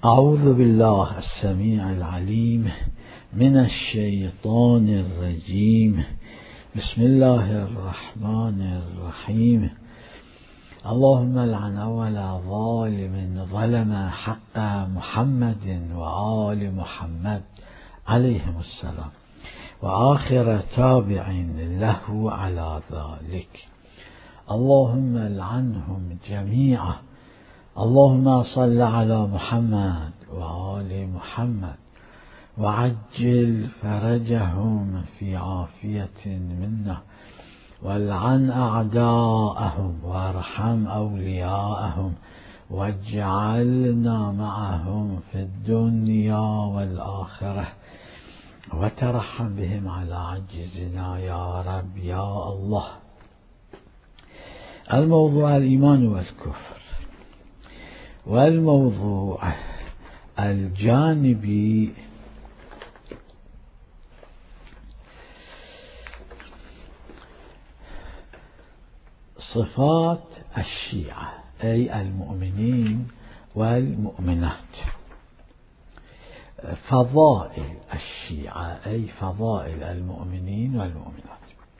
أعوذ بالله السميع العليم من الشيطان الرجيم. بسم الله الرحمن الرحيم. اللهم لعن أول ظالم ظلم حق محمد وآل محمد عليهم السلام، وآخر تابع له على ذلك. اللهم لعنهم جميعا. اللهم صل على محمد وآل محمد وعجل فرجهم في عافية منا، والعن أعداءهم وارحم أولياءهم، واجعلنا معهم في الدنيا والآخرة، وترحم بهم على عجزنا يا رب يا الله. الموضوع الإيمان والكفر. والموضوع الجانبي صفات الشيعة، أي المؤمنين والمؤمنات. فضائل الشيعة، أي فضائل المؤمنين والمؤمنات.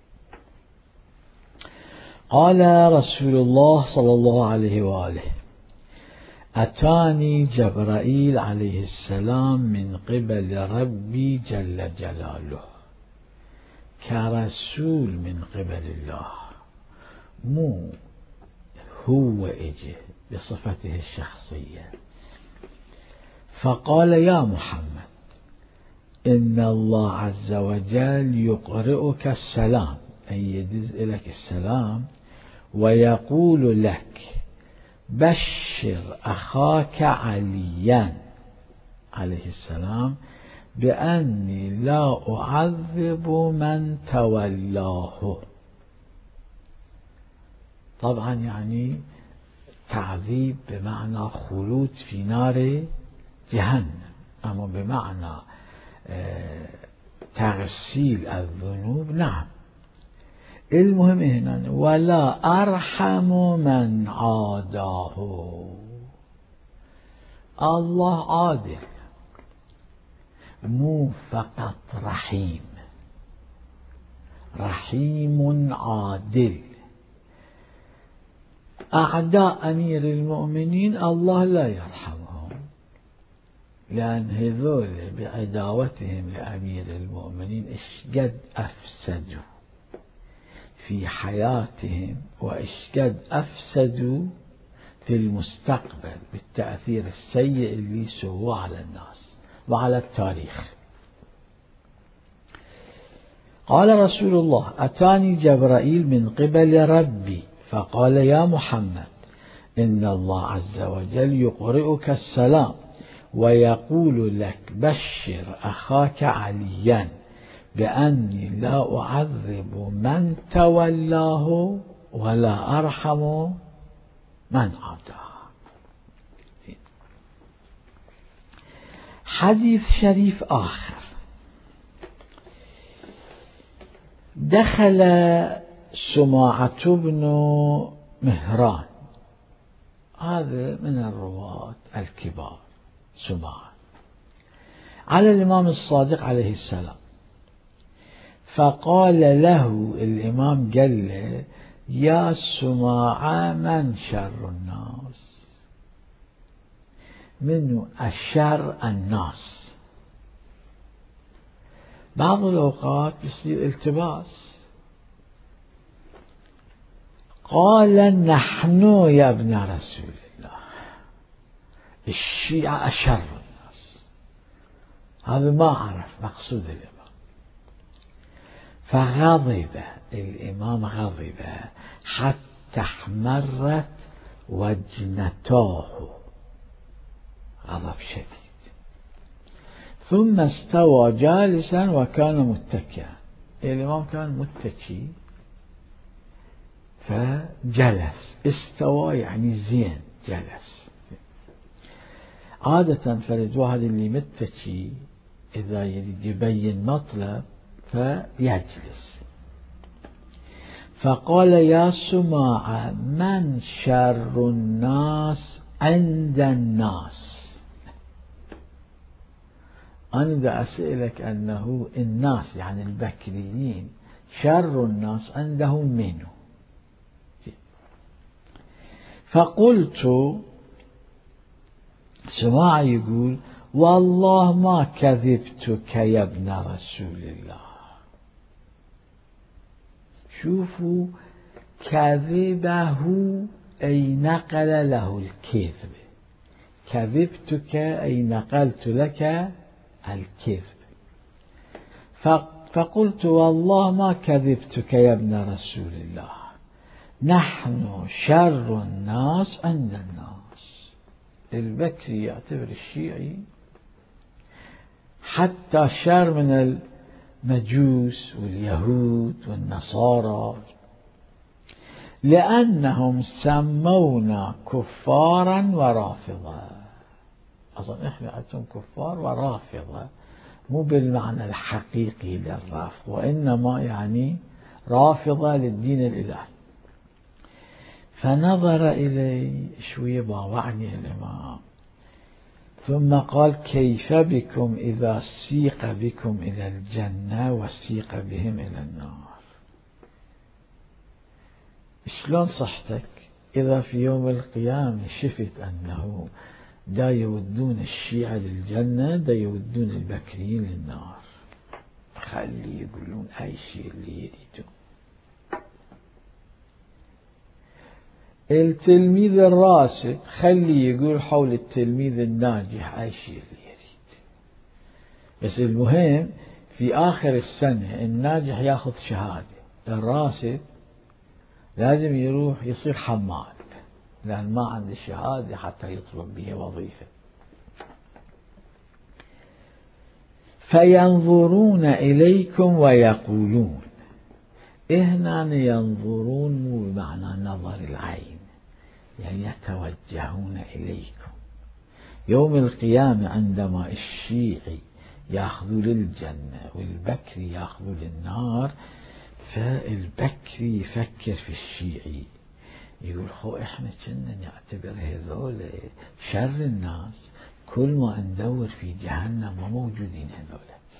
قال رسول الله صلى الله عليه وآله: أتاني جبرائيل عليه السلام من قبل ربي جل جلاله كرسول من قبل الله، مو هو اجه بصفته الشخصية، فقال: يا محمد، إن الله عز وجل يقرئك السلام، أي يدز لك السلام، ويقول لك: بشر أخاك عليا عليه السلام بأني لا أعذب من تولاه. طبعا يعني تعذيب بمعنى خلود في نار جهنم، أما بمعنى تغسيل الذنوب نعم. المهم هنا: ولا أرحم من عاداه. الله عادل، مو فقط رحيم، رحيم عادل. أعداء أمير المؤمنين الله لا يرحمهم، لأن هذول بعداوتهم لأمير المؤمنين اشقد أفسدوا في حياتهم، واشقد أفسدوا في المستقبل بالتأثير السيء اللي سووه على الناس وعلى التاريخ. قال رسول الله: أتاني جبرائيل من قبل ربي فقال: يا محمد، إن الله عز وجل يقرئك السلام ويقول لك: بشر أخاك عليا بأني لا أعذب من تولاه ولا أرحم من عاداه. حديث شريف آخر: دخل سماعة بن مهران، هذا من الرواة الكبار سماعة، على الإمام الصادق عليه السلام، فقال له الإمام قال له: يا سماعة، من شر الناس؟ منه الشر الناس. بعض الأوقات يصير التباس. قال: نحن يا ابن رسول الله، الشيعة أشر الناس. هذا ما عرف مقصود الإمام، فغضب الإمام، غضب حتى احمرت وجنتاه، غضب شديد. ثم استوى جالسا وكان متكئا. الإمام كان متكي فجلس. استوى يعني زين، جلس. عادة فرد واحد اللي متكي إذا يريد يبين مطلب فيجلس. فقال: يا سماعة، من شر الناس عند الناس؟ أنا دا أسألك أنه الناس يعني البكريين شر الناس عندهم منه. فقلت، سماع يقول والله ما كذبتك يا ابن رسول الله. شوفوا، كذبه أي نقل له الكذب، كذبتك أي نقلت لك الكذب. فقلت والله ما كذبتك يا ابن رسول الله، نحن شر الناس عند الناس. البكري يعتبر الشيعي حتى شر من المجوس واليهود والنصارى، لأنهم سمونا كفارا ورافضة. أظن إحنا عندهم كفار ورافضة، مو بالمعنى الحقيقي للرافض، وإنما يعني رافضة للدين الإلهي. فنظر إلي شوية، باوعني الإمام، ثم قال كيف بكم إذا سيق بكم إلى الجنة وسيق بهم إلى النار؟ شلون صحتك إذا في يوم القيامة شفت أنه دا يودون الشيعة للجنة، دا يودون البكريين للنار؟ خلي يقولون أي شيء اللي يريدون. التلميذ الراسب خلي يقول حول التلميذ الناجح أي شيء اللي يريد، بس المهم في آخر السنة الناجح ياخذ شهادة، الراسب لازم يروح يصير حمال لأن ما عنده شهادة حتى يطلب بها وظيفة. فينظرون إليكم ويقولون، هنا ينظرون مو بمعنى نظر العين، يعني يتوجهون إليكم. يوم القيامة عندما الشيعي يأخذوا للجنة والبكري يأخذوا للنار، فالبكري يفكر في الشيعي يقول خو احنا كنا نعتبر هذول شر الناس، كل ما ندور في جهنم ما موجودين هذول،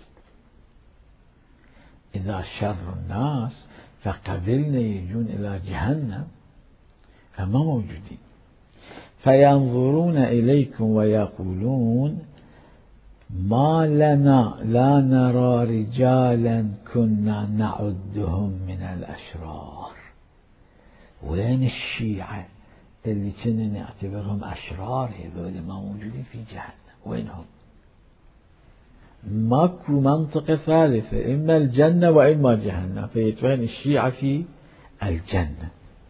إذا شر الناس فقبلنا يجون إلى جهنم فما موجودين. فينظرون إليكم ويقولون ما لنا لا نرى رجالا كنا نعدهم من الأشرار. وين الشيعة اللي كنا نعتبرهم أشرار؟ هذول ما موجودين في جهنم، وينهم؟ ماكو منطقة ثالثة، إما الجنة وإما جهنم، فيتوين الشيعة في الجنة.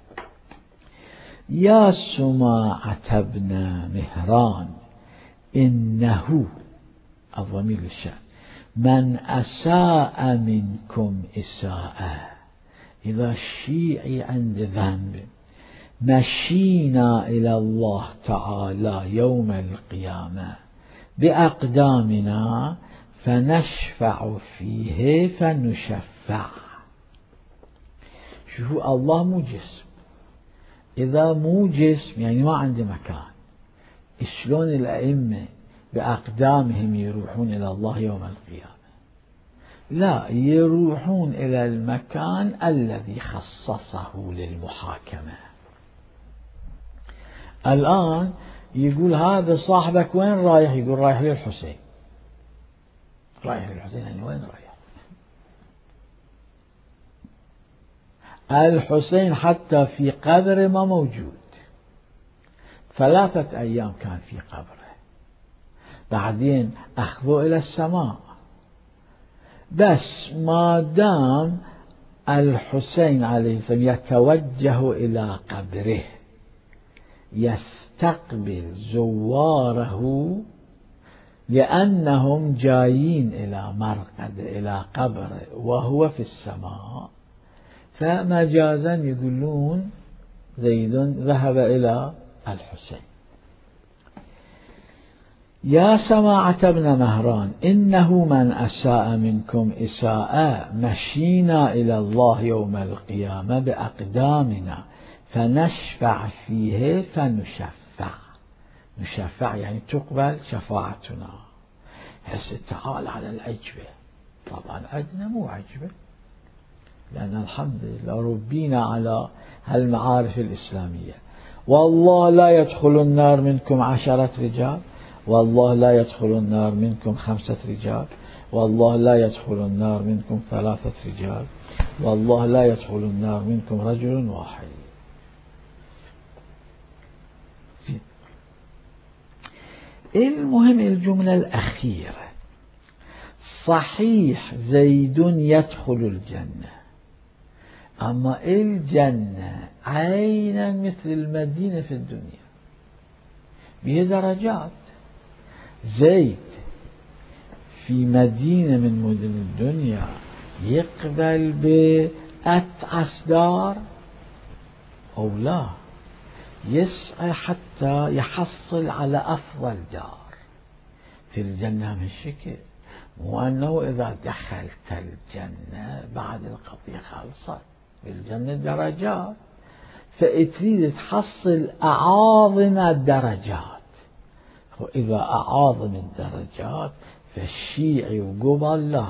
يا سماعة بن مهران إنه، الضمير للشأن، من أساء منكم إساءة. إذا الشيعي عند ذنب مشينا إلى الله تعالى يوم القيامة بأقدامنا فنشفع فيه فنشفع. شوفوا، الله مو جسم، إذا مو جسم يعني ما عنده مكان. شلون الأئمة بأقدامهم يروحون إلى الله يوم القيامة؟ لا، يروحون إلى المكان الذي خصصه للمحاكمة. الآن يقول هذا صاحبك وين رايح؟ يقول رايح للحسين. رايح للحسين يعني وين رايح؟ الحسين حتى في قبره ما موجود، 3 أيام كان في قبره، بعدين أخذوه إلى السماء. بس ما دام الحسين عليه السلام يتوجه إلى قبره يستقبل زواره لأنهم جايين إلى مرقد إلى قبره وهو في السماء، فمجازا يقولون زيد ذهب إلى الحسين. يا سماعة بن مهران إنه من أساء منكم إساءة مشينا إلى الله يوم القيامة بأقدامنا فنشفع فيه فنشفع. نشفع يعني تقبل شفاعتنا. هسه تعال على العجبة. طبعا عندنا مو عجبة، لأن الحمد لله ربينا على هالمعارف الإسلامية. والله لا يدخل النار منكم 10 رجال، والله لا يدخل النار منكم 5 رجال، والله لا يدخل النار منكم 3 رجال، والله لا يدخل النار منكم رجل واحد. المهم الجملة الأخيرة، صحيح زيد يدخل الجنة، أما الجنة عينا مثل المدينة في الدنيا، بها درجات. زيد في مدينة من مدن الدنيا يقبل بأتعس دار أو لا، يسعى حتى يحصل على أفضل دار في الجنة. من الشكل مو أنه إذا دخلت الجنة بعد القضية خلصت، بالجنة درجات، فإتريد تحصل أعاظم الدرجات. وإذا أعاظم الدرجات فالشيعي وقبل لا،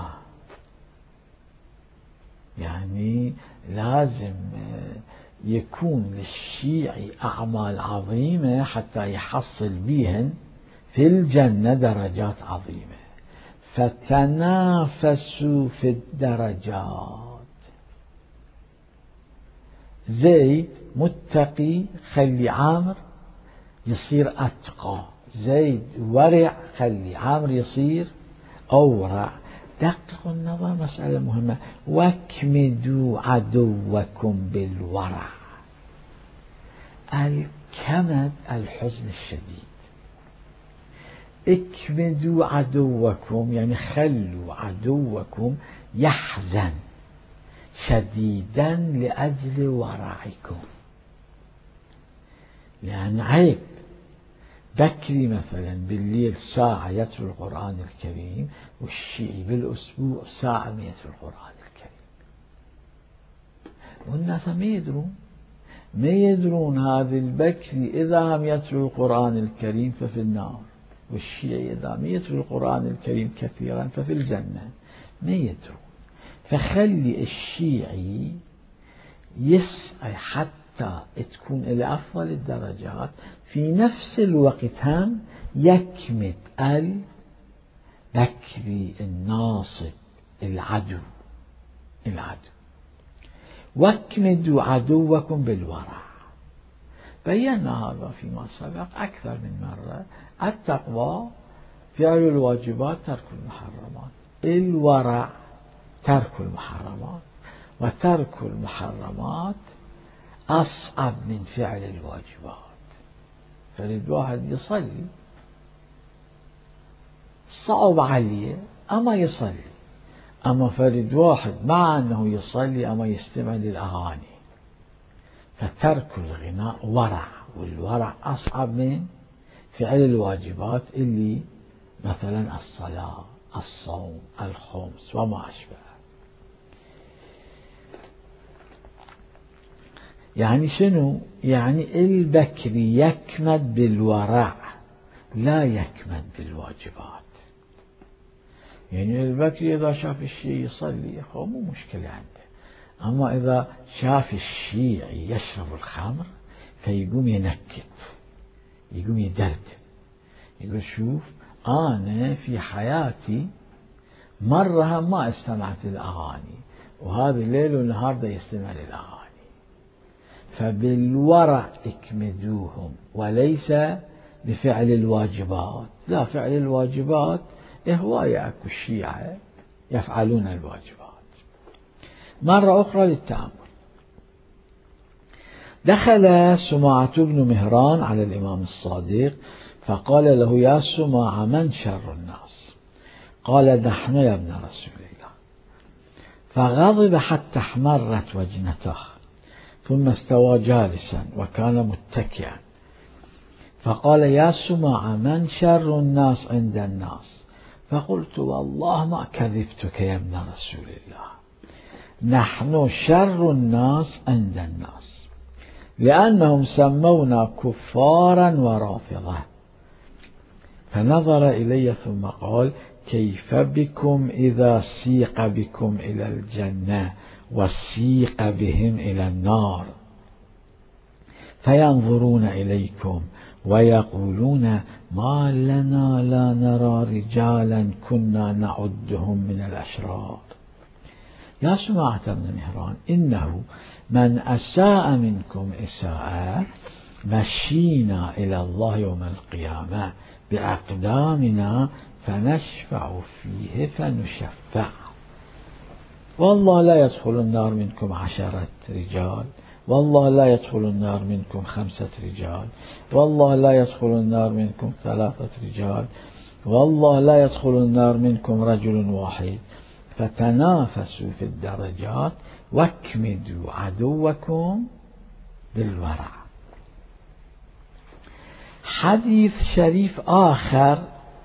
يعني لازم يكون للشيعي أعمال عظيمة حتى يحصل بهن في الجنة درجات عظيمة. فتنافسوا في الدرجات. زيد متقي، خلي عامر يصير أتقى. زيد ورع، خلي عامر يصير أورع. دققوا النظر، مسألة مهمة. واكمدوا عدوكم بالورع. الكمد الحزن الشديد. اكمدوا عدوكم يعني خلوا عدوكم يحزن شديدا لأجل ورعكم. يعني عيب بكري مثلا بالليل ساعة يتلو القرآن الكريم، والشيعي بالأسبوع ساعة يتلو القرآن الكريم، والناس ما يدرون هذا البكري إذا هم يتلو القرآن الكريم ففي النار، والشيعي إذا ما يتلو القرآن الكريم كثيرا ففي الجنة. ما يدرون. فخلي الشيعي يسعى حتى تكون إلى أفضل الدرجات، في نفس الوقت هم يكمد البكري الناصب العدو. واكمدوا عدوكم بالورع. بينا هذا فيما سبق أكثر من مرة. التقوى فعل الواجبات، ترك المحرمات. الورع ترك المحرمات، وترك المحرمات أصعب من فعل الواجبات. فريد واحد يصلي صعب عليه أما يصلي، أما فريد واحد مع أنه يصلي أما يستمع للأغاني. فترك الغناء ورع، والورع أصعب من فعل الواجبات اللي مثلا الصلاة، الصوم، الخمس وما أشبه. يعني شنو؟ يعني البكري يكمد بالورع لا يكمد بالواجبات. يعني البكري إذا شاف الشيعي يصلي مو مشكلة عنده، أما إذا شاف الشيعي يشرب الخمر فيقوم ينكت، يقوم يدردن، يقول شوف أنا في حياتي مرة ما استمعت للأغاني، وهذا الليل والنهار دا يستمع للأغاني. فبالورع اكمدوهم، وليس بفعل الواجبات. لا، فعل الواجبات هواية أكو الشيعة يفعلون الواجبات. مرة أخرى للتأمل. دخل سماعة بن مهران على الإمام الصادق فقال له: يا سماعة، من شر الناس؟ قال: نحن يا ابن رسول الله. فغضب حتى احمرت وجنته، ثم استوى جالسا وكان متكئا، فقال: يا سماعة، من شر الناس عند الناس؟ فقلت: والله ما كذبتك يا ابن رسول الله، نحن شر الناس عند الناس، لأنهم سمونا كفارا ورافضة. فنظر إلي ثم قال: كيف بكم إذا سيق بكم إلى الجنة وسيق بهم إلى النار فينظرون إليكم ويقولون ما لنا لا نرى رجالا كنا نعدهم من الأشرار. يا سماعة بن مهران، إنه من أساء منكم إساءة مشينا إلى الله يوم القيامة بأقدامنا فنشفع فيه فنشفع. والله لا يدخل النار منكم 10 رجال، والله لا يدخل النار منكم 5 رجال، والله لا يدخل النار منكم 3 رجال، والله لا يدخل النار منكم رجل واحد. فتنافسوا في الدرجات واكمدوا عدوكم بالورع. حديث شريف آخر،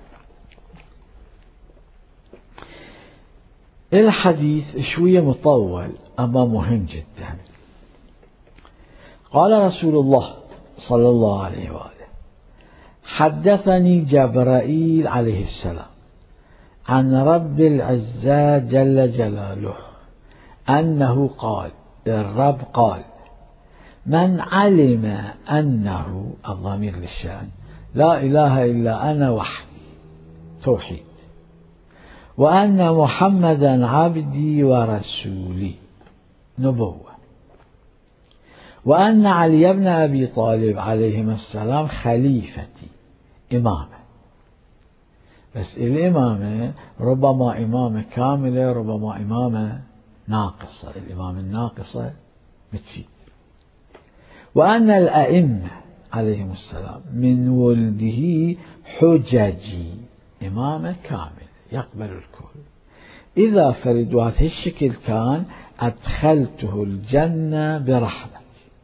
الحديث شوية مطول أما مهم جدا. قال رسول الله صلى الله عليه وآله: حدثني جبرائيل عليه السلام عن رب العزة جل جلاله أنه قال، الرب قال: من علم أنه، الضمير للشأن، لا إله إلا أنا وحدي، توحيد، وأن محمدا عبدي ورسولي، نبوة، وأن علي بن أبي طالب عليهما السلام خليفتي، إمامة. بس الإمامة ربما إمامة كاملة، ربما إمامة ناقصة، الإمامة الناقصة بتفيد. وأن الأئمة عليهم السلام من ولده حججي، إمامة كاملة يقبل الكل. إذا فردوا هذا الشكل كان أدخلته الجنة برحمتي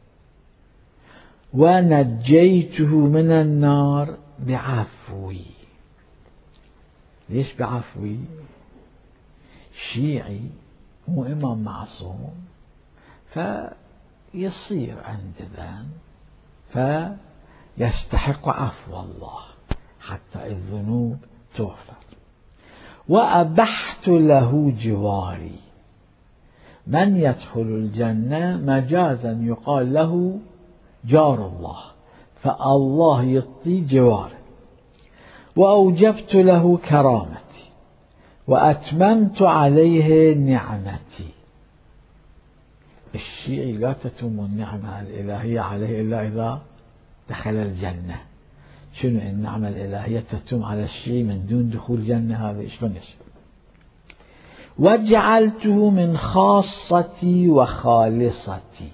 ونجيته من النار بعفوي. ليش بعفوي؟ شيعي مو إمام معصوم، فيصير عند ذنب فيستحق عفو الله حتى الذنوب تغفر. وأبحت له جواري، من يدخل الجنة مجازا يقال له جار الله، فالله يعطي جواره. وأوجبت له كرامتي وأتممت عليه نعمتي. الشيعي لا تتم النعمة الإلهية عليه إلا إذا دخل الجنة. شنو النعمة الإلهية تتم على الشيعي من دون دخول الجنة؟ هذا شلون يصير؟ وجعلته من خاصتي وخالصتي.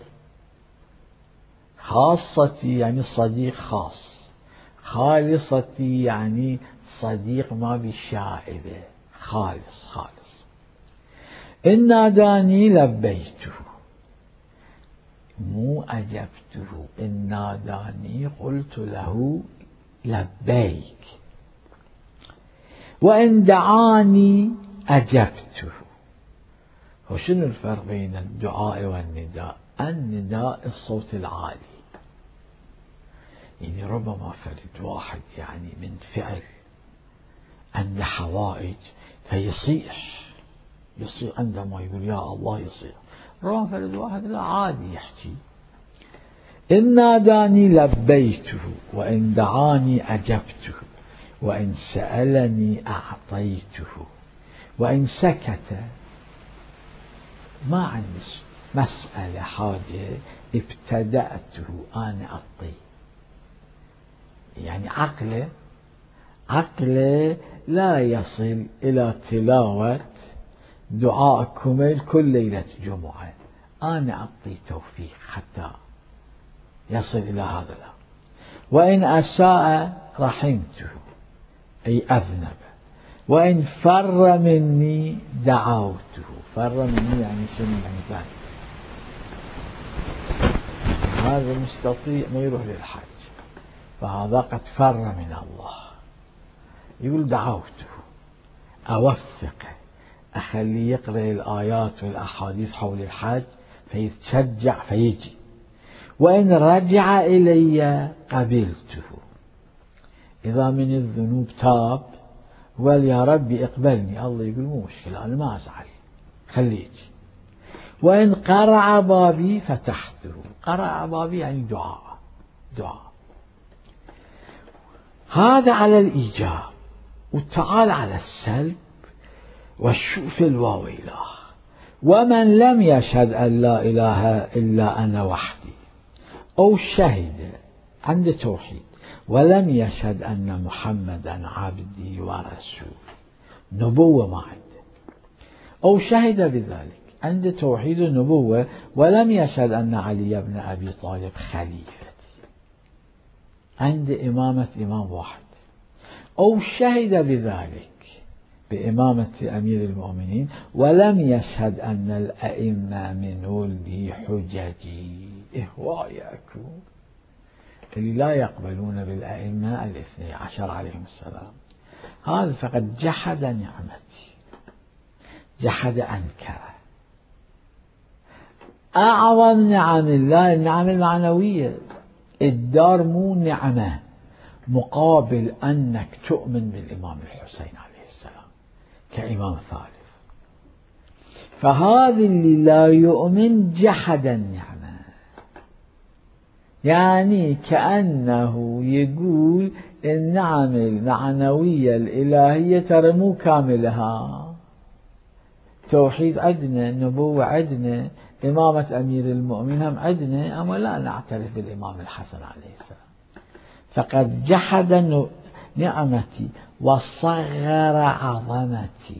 خاصتي يعني صديق خاص، خالصتي يعني صديق ما بشائبة، خالص خالص. إن ناداني لبيته، مو أجبته، إن ناداني قلت له لبيك. وإن دعاني أجبته. وشنو الفرق بين الدعاء والنداء؟ النداء الصوت العالي، يعني ربما فرد واحد يعني من فعل عنده حوائج فيصيح، يصيح عندما يقول يا الله يصيح. ربما فرد واحد لا عادي يحكي. إن ناداني لبيته وإن دعاني أجبته وإن سألني أعطيته وإن سكت ما عندي مسألة حاجة ابتدأته أنا أعطيه. يعني عقله لا يصل إلى تلاوة دعاء كمل كل ليلة جمعة، أنا أعطي توفيق حتى يصل إلى هذا الأمر. وإن أساء رحمته أي أذنب، وإن فر مني دعوته. فر مني يعني شنو؟ يعني ذلك هذا مستطيع ما يروح للحج، فهذا قد فر من الله. يقول دعوته، أوفقه، أخليه يقرأ الآيات والأحاديث حول الحج فيتشجع فيجي. وإن رجع إلي قبلته، إذا من الذنوب تاب وقال يا ربي اقبلني، الله يقول مو مشكلة أنا ما أزعل خليك. وإن قرع بابي فتحته، قرع بابي يعني دعاء، دعاء. هذا على الإيجاب. وتعال على السلب والشوف الواويلاه. ومن لم يشهد أن لا إله إلا أنا وحدي، أو شهد عند توحيد ولم يشهد أن محمدا عبدي ورسولي، نبوة ما عنده، أو شهد بذلك عند توحيد النبوة ولم يشهد أن علي بن أبي طالب خليفتي، عند إمامة إمام واحد، أو شهد بذلك بإمامة أمير المؤمنين ولم يشهد أن الأئمة من ولده حججي، إهواءكم اللي لا يقبلون بالأئمة 12 عليهم السلام، هذا فقد جحد نعمتي، جحد أنكر. أعظم نعم الله النعم المعنوية، الدار مو نعمة مقابل أنك تؤمن بالإمام الحسين عليه السلام كإمام ثالث. فهذا اللي لا يؤمن جحد النعمة، يعني كأنه يقول النعم المعنوية الإلهية ترى مو كاملها، توحيد عدنا، نبوة عدنا، إمامة أمير المؤمنين هم عدنا، أما لا نعترف بالإمام الحسن عليه السلام. فقد جحد نعمتي وصغر عظمتي.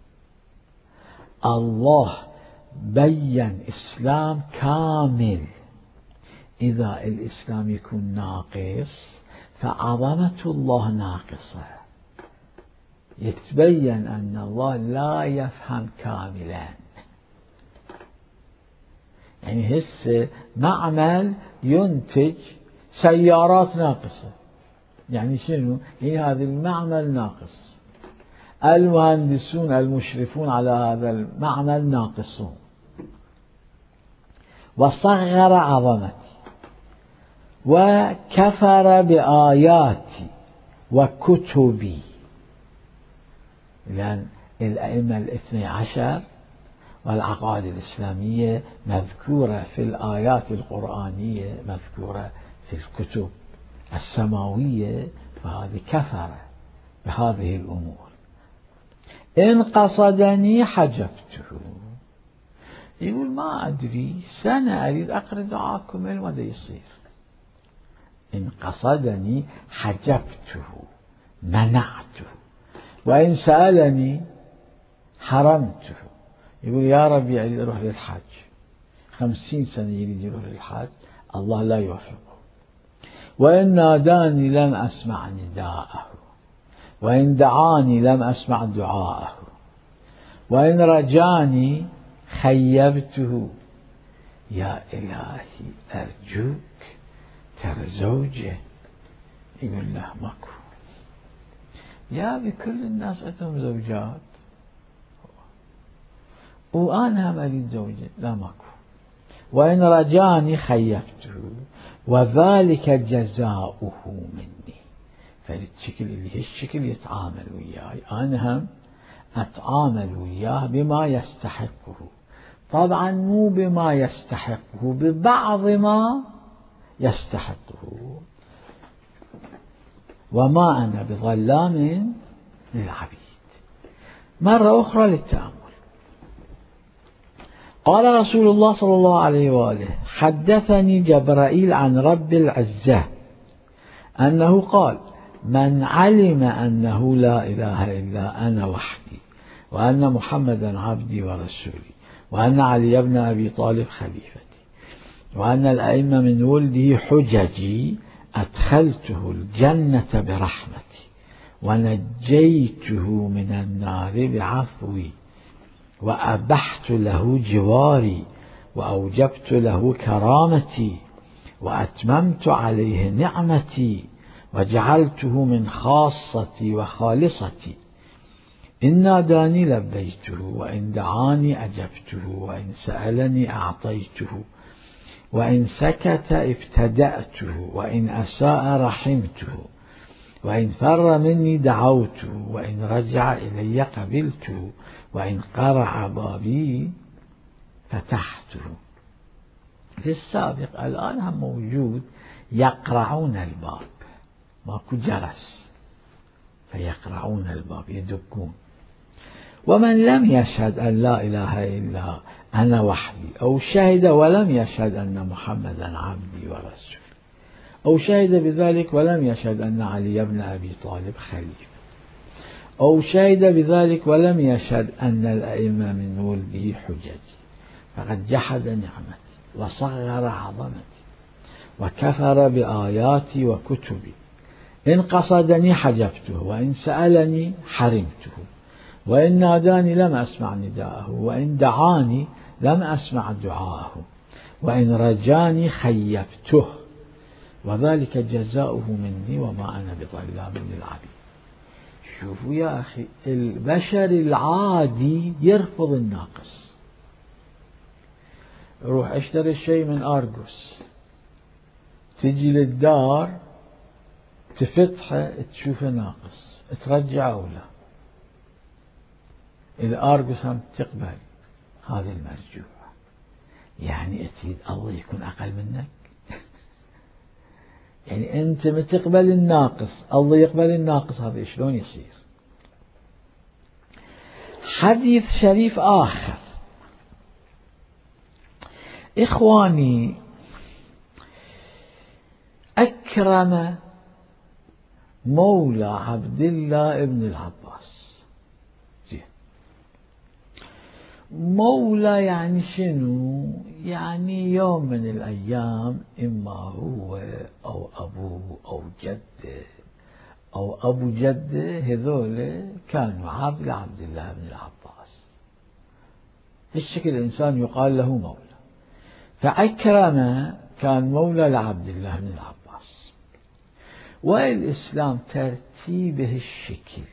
الله بين إسلام كامل، إذا الإسلام يكون ناقص فعظمة الله ناقصة، يتبين أن الله لا يفهم كاملا. يعني هسه معمل ينتج سيارات ناقصة، يعني شنو؟ يعني هذا المعمل ناقص، المهندسون المشرفون على هذا المعمل ناقصون. وصغر عظمتي وكفر بآياتي وكتبي، لأن الأئمة 12 والعقائد الإسلامية مذكورة في الآيات القرآنية، مذكورة في الكتب السماوية، فهذه كفر بهذه الأمور. إن قصدني حجبته، يقول ما أدري سنة أريد أقرأ دعاكم ماذا يصير. إن قصدني حجبته منعته، وإن سألني حرمته. يقول يا ربي يريد يروح للحج 50 سنة يريد يروح للحج، الله لا يوفقه. وإن ناداني لم أسمع نداءه، وإن دعاني لم أسمع دعاءه، وإن رجاني خيبته. يا إلهي أرجوك ترى زوجه، يقول له ماكو. يا بكل الناس عندهم زوجات وأنا هم أريد زوجة، لا ماكو. وإن رجاني خيبته وذلك جزاؤه مني. فالشكل اللي هالشكل يتعامل وياي، أنا هم أتعامل وياه بما يستحقه، طبعا مو بما يستحقه، ببعض ما يستحقه. وما أنا بظلام للعبيد. مرة أخرى للتأمل. قال رسول الله صلى الله عليه وآله: حدثني جبرائيل عن رب العزة أنه قال: من علم أنه لا إله إلا أنا وحدي، وأن محمدا عبدي ورسولي، وأن علي بن أبي طالب خليفتي، وأن الأئمة من ولده حججي، أدخلته الجنة برحمتي، ونجيته من النار بعفوي، وأبحت له جواري، وأوجبت له كرامتي، وأتممت عليه نعمتي، وجعلته من خاصتي وخالصتي. إن ناداني لبيته، وإن دعاني أجبته، وإن سألني أعطيته، وإن سكت ابتدأته، وإن أساء رحمته، وإن فر مني دعوت، وإن رجع إلي قبلت، وإن قرع بابي فتحته. في السابق الآن هم موجود يقرعون الباب، ماكو جرس، فيقرعون الباب يدقون. ومن لم يشهد أن لا إله إلا أنا وحدي، أو شهد ولم يشهد أن محمدا عبدي ورسولي، أو شهد بذلك ولم يشهد أن علي بن أبي طالب خليفة، أو شهد بذلك ولم يشهد أن الأئمة من ولده حججي، فقد جحد نعمتي وصغر عظمتي وكفر بآياتي وكتبي. إن قصدني حجبته، وإن سألني حرمته، وإن ناداني لم أسمع نداءه، وإن دعاني لم أسمع دعاءه، وإن رجاني خيبته، وذلك جزاؤه مني وما أنا بظلام للعبيد. شوفوا يا أخي، البشر العادي يرفض الناقص. روح اشتري الشيء من أرجوس، تجي للدار تفتحه تشوفه ناقص، ترجعه ولا الأرجوس هم تقبل هذه المرجوعة. يعني تريد الله يكون أقل منك؟ يعني أنت ما تقبل الناقص، الله يقبل الناقص، هذا شلون يصير؟ حديث شريف آخر. إخواني، أكرم مولى عبد الله ابن العباس. مولى يعني شنو؟ يعني يوم من الأيام إما هو أو أبوه أو جده أو أبو جده، هذول كانوا عبد لعبد الله بن العباس. بالشكل الإنسان يقال له مولى. فأكرم كان مولى لعبد الله بن العباس. والإسلام ترتيبه الشكل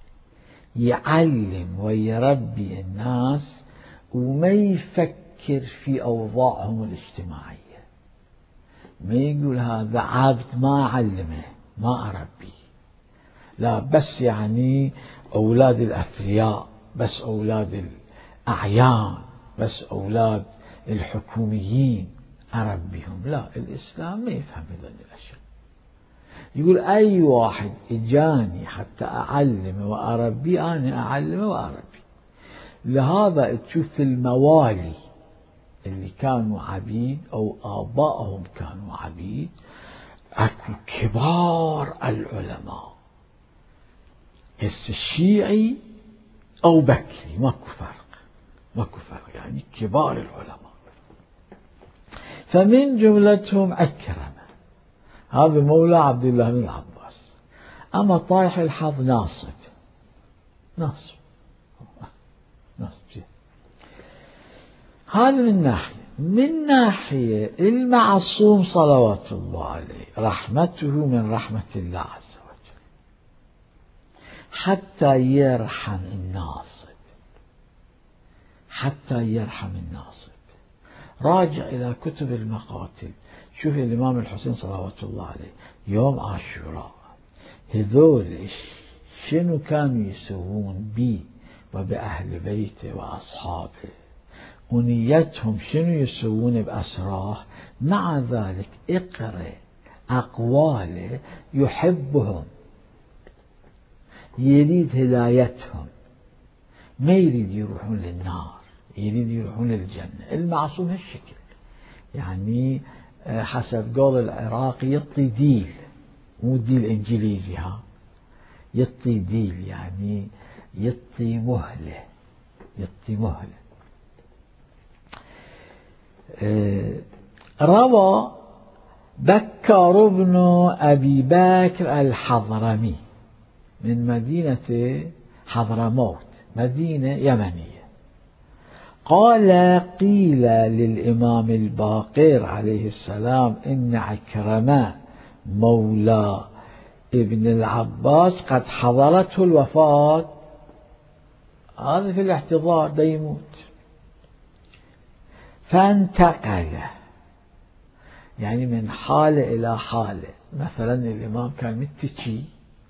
يعلم ويربي الناس وما يفكر في أوضاعهم الاجتماعية، ما يقول هذا عبد ما أعلمه ما أربيه، لا، بس يعني أولاد الأثرياء، بس أولاد الأعيان، بس أولاد الحكوميين أربيهم. لا، الإسلام ما يفهم هذه الأشياء. يقول أي واحد إجاني حتى أعلمه وأربيه أنا أعلمه وأربيه. لهذا تشوف الموالي اللي كانوا عبيد أو آبائهم كانوا عبيد، أكو كبار العلماء، الشيعي أو بكري ماكو فرق، يعني كبار العلماء. فمن جملتهم أكرم، هذا مولى عبد الله بن العباس. أما طايح الحظ ناصب. هذا من ناحية المعصوم صلوات الله عليه، رحمته من رحمة الله عز وجل حتى يرحم الناصب. راجع إلى كتب المقاتل، شوف الإمام الحسين صلوات الله عليه يوم عاشوراء، هذول شنو كانوا يسوون بي وبأهل بيته وأصحابه، ونيتهم شنو يسوون بأسراه. مع ذلك اقرأ أقواله، يحبهم، يريد هدايتهم، ما يريد يروحون للنار، يريد يروحون للجنة. المعصوم هالشكل، يعني حسب قول العراقي يطي ديل، مو ديل إنجليزي، يطي ديل يعني يطي مهلة. روى بكر بن أبي بكر الحضرمي من مدينة حضرموت، مدينة يمنية، قال قيل للإمام الباقر عليه السلام إن عكرمة مولى ابن العباس قد حضرته الوفاة. هذا في الاحتضار دا يموت. فانتقل، يعني من حالة إلى حالة. مثلا الإمام كان متكي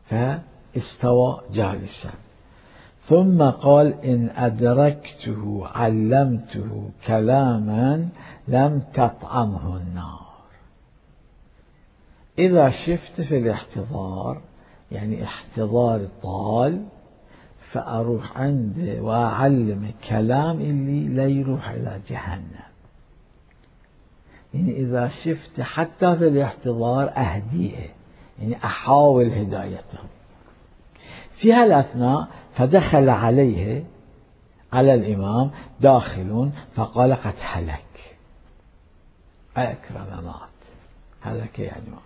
فاستوى جالسا. ثم قال إن أدركته علمته كلاما لم تطعمه النار. إذا شفت في الاحتضار يعني احتضار طال فأروح عنده وأعلمه كلام اللي لا يروح إلى جهنم. يعني إذا شفت حتى في الاحتضار أهديه، يعني أحاول هدايته. في هالأثناء فدخل عليه على الإمام داخل فقال قد هلك. أكرم مات، هلك يعني مات.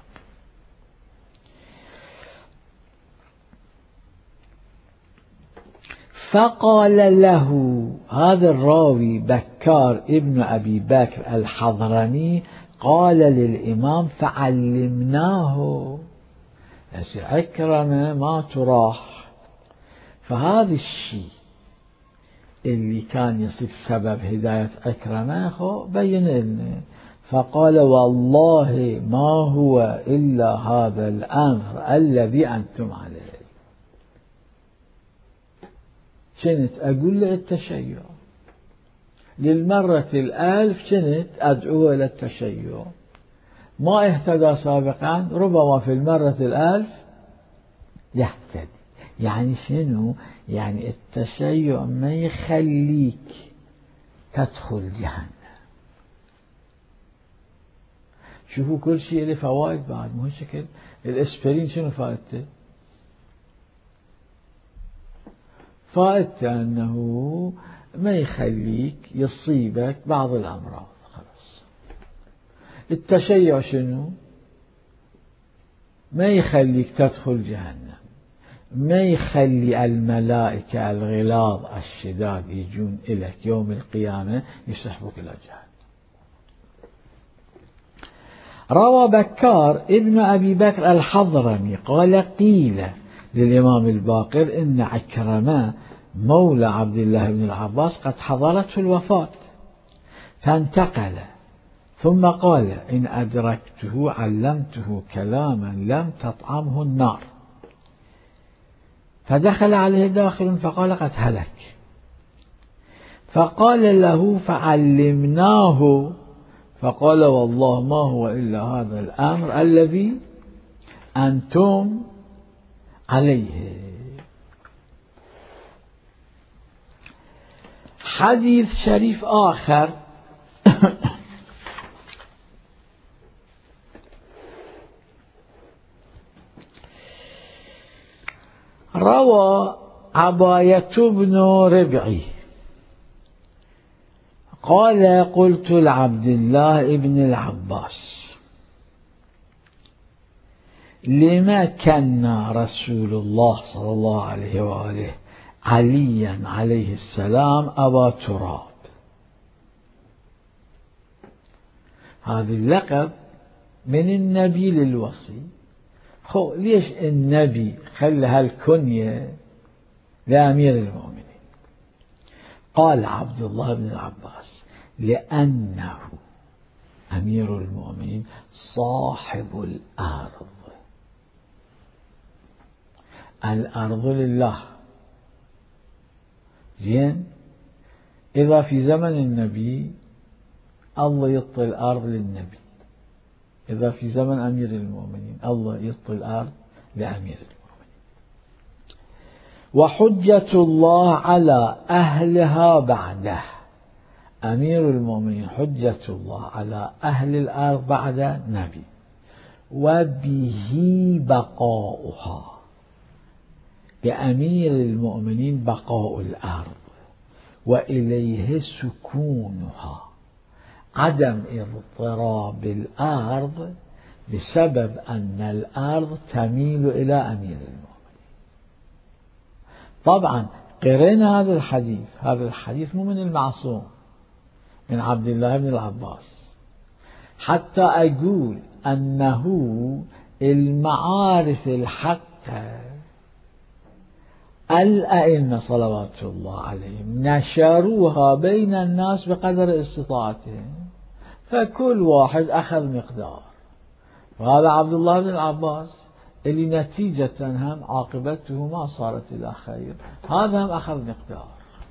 فقال له هذا الراوي بكار ابن أبي بكر الحضرمي قال للإمام فعلمناه. عكرمة ما تراح. فهذا الشيء اللي كان يصير سبب هداية عكرمة بين لنا. فقال والله ما هو إلا هذا الأمر الذي أنتم عليه. كنت أقول له التشيع للمرة 1000، كنت أدعوه إلى التشيع، ما اهتدى سابقا، ربما في المرة 1000 يهتدي. يعني شنو؟ يعني التشيع ما يخليك تدخل جهنم. شوفوا كل شيء له فوائد بعد، مو شكل الاسبرين شنو فائدته؟ فائدته أنه ما يخليك يصيبك بعض الأمراض. خلاص. التشيع شنو؟ ما يخليك تدخل جهنم، ما يخلي الملائكة الغلاظ الشداد يجون إليك يوم القيامة يسحبوك إلى جهنم. روى بكار ابن أبي بكر الحضرمي قال قيل للإمام الباقر إن عكرمة مولى عبد الله بن العباس قد حضرته الوفاة فانتقل، ثم قال إن أدركته علمته كلاما لم تطعمه النار. فدخل عليه داخل فقال قد هلك. فقال له فعلمناه. فقال والله ما هو إلا هذا الأمر الذي أنتم عليه. حديث شريف آخر روى عباية بن ربعي قال قلت لعبد الله بن العباس لما كان رسول الله صلى الله عليه وآله عليا عليه السلام أبا تراب. هذا اللقب من النبي للوصي. ليش النبي خلى هالكنية لأمير المؤمنين؟ قال عبد الله بن العباس لأنه أمير المؤمنين صاحب الأرض. الأرض لله. زين، إذا في زمن النبي الله يعطي الأرض للنبي، إذا في زمن أمير المؤمنين الله يعطي الأرض لأمير المؤمنين. وحجة الله على أهلها بعده. أمير المؤمنين حجة الله على أهل الأرض بعد نبي، وبه بقاؤها. لأمير المؤمنين بقاء الأرض وإليه سكونها. عدم اضطراب الأرض بسبب أن الأرض تميل إلى أمير المؤمنين. طبعا قرينا هذا الحديث، هذا الحديث مو من المعصوم، من عبد الله بن العباس، حتى أقول أنه المعارف الحقة الأئمة صلوات الله عليهم نشروها بين الناس بقدر استطاعتهم، فكل واحد أخذ مقدار. وهذا عبد الله بن العباس اللي نتيجة هم عاقبته ما صارت إلى خير، هذا هم أخذ مقدار.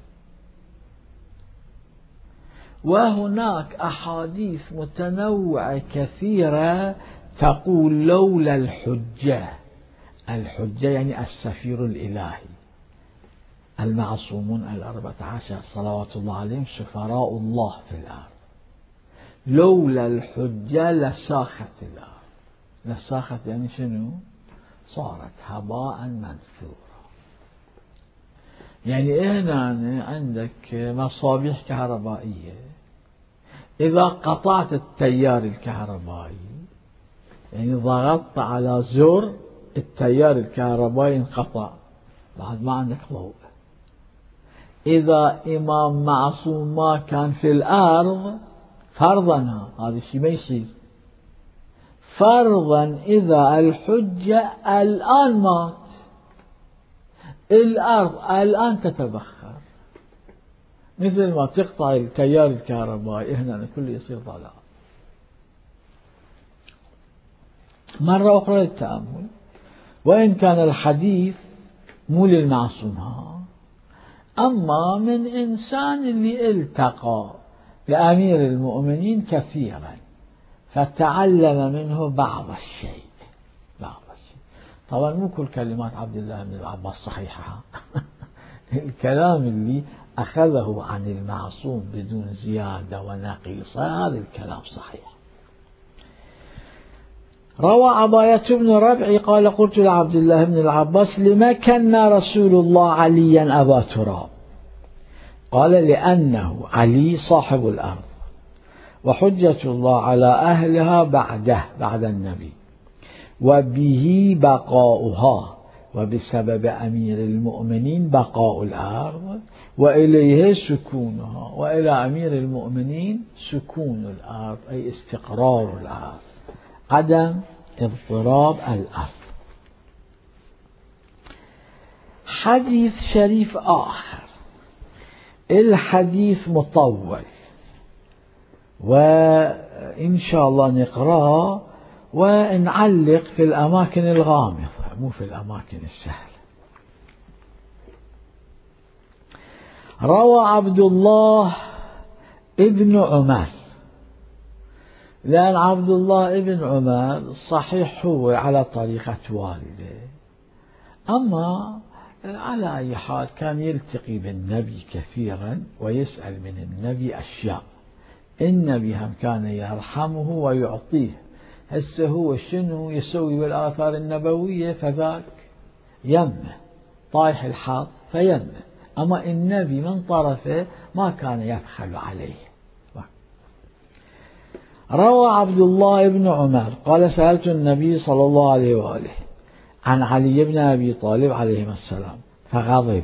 وهناك أحاديث متنوعة كثيرة تقول لولا الحجة، الحجة يعني السفير الإلهي، المعصومون 14 صلوات الله عليهم سفراء الله في الأرض، لولا الحجة لساخت الأرض. لساخت يعني شنو؟ صارت هباء منثورا. يعني هنا عندك مصابيح كهربائية، إذا قطعت التيار الكهربائي يعني ضغطت على زر التيار الكهربائي انقطع، بعد ما عندك ضوء. إذا إمام معصوم ما كان في الأرض فرضا، هذا الشيء ما يصير، فرضا إذا الحجة الآن مات، الأرض الآن تتبخر، مثل ما تقطع التيار الكهربائي هنا كله يصير ضلال. مرة أخرى للتأمل، وإن كان الحديث مو للمعصوم، أما من إنسان اللي التقى بأمير المؤمنين كثيرا فتعلم منه بعض الشيء. طبعا مو كل كلمات عبد الله بن العباس صحيحة الكلام اللي أخذه عن المعصوم بدون زيادة ونقيصة هذا الكلام صحيح. روى عباية بن ربعي قال قلت لعبد الله بن العباس لما كنا رسول الله عليا أبا تراب؟ قال لأنه علي صاحب الأرض وحجة الله على أهلها بعده، بعد النبي، وبه بقاؤها، وبسبب أمير المؤمنين بقاء الأرض، وإليه سكونها، وإلى أمير المؤمنين سكون الأرض أي استقرار الأرض، عدم اضطراب الأرض. حديث شريف آخر، الحديث مطول وإن شاء الله نقرأه ونعلق في الأماكن الغامضة مو في الأماكن السهلة. روى عبد الله ابن عمر، لأن عبد الله ابن عمر صحيح هو على طريقة والده، أما على أي حال كان يلتقي بالنبي كثيرا ويسأل من النبي أشياء، النبي هم كان يرحمه ويعطيه. هسه هو شنو يسوي بالآثار النبوية؟ فذاك يمه طايح الحظ فيمه، أما النبي من طرفه ما كان يبخل عليه. روى عبد الله بن عمر قال سألت النبي صلى الله عليه وآله عن علي بن أبي طالب عليه السلام فغضب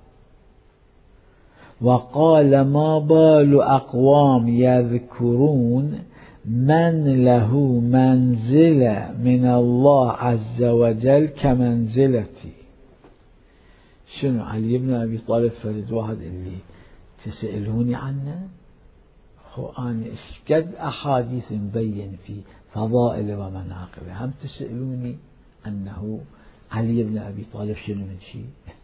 وقال ما بال أقوام يذكرون من له منزلة من الله عز وجل كمنزلتي. شنو علي بن أبي طالب فرد واحد اللي تسألوني عنه؟ أنا اشقد أحاديث مبين في فضائل ومناقبه، هم تسألوني أنه علي بن أبي طالب شنو من شيء؟